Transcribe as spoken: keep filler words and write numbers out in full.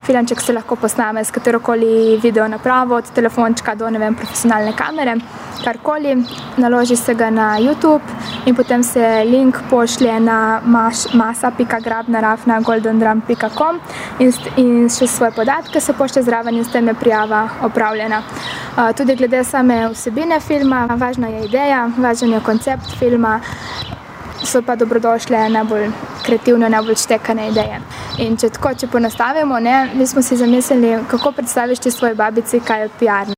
Filmček se lahko posname s katerokoli video napravo, od telefončka do, ne vem, profesionalne kamere, karkoli. Naloži se ga na YouTube in potem se link pošlje na masa pika grabnar afna goldendrum pika com in, in še svoje podatke se pošlje zraven in s tem je prijava opravljena. Uh, tudi glede same vsebine filma, važna je ideja, važen je koncept filma, so pa dobrodošle najbolj kreativne, najbolj štekane ideje. In če tako, če ponastavimo, ne, mi smo si zamislili, kako predstaviš ti svoji babici, kaj je pi ar.